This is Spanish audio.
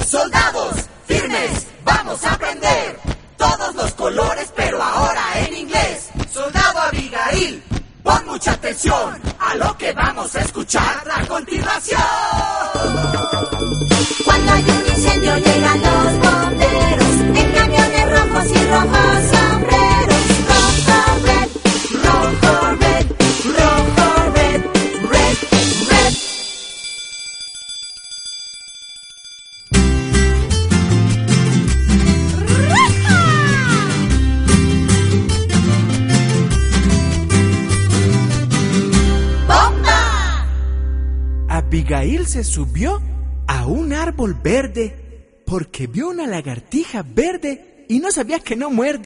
Soldados, firmes, vamos a aprender todos los colores, pero ahora en inglés. Soldado Abigail, pon mucha atención a lo que vamos a escuchar a continuación. Cuando hay un incendio llegan los bomberos en camiones rojos y rojos sombreros. Rojo, red, rojo, red, rojo, red, red, red. ¡Bomba! Abigail se subió a un árbol verde porque vio una lagartija verde y no sabía que no muerde.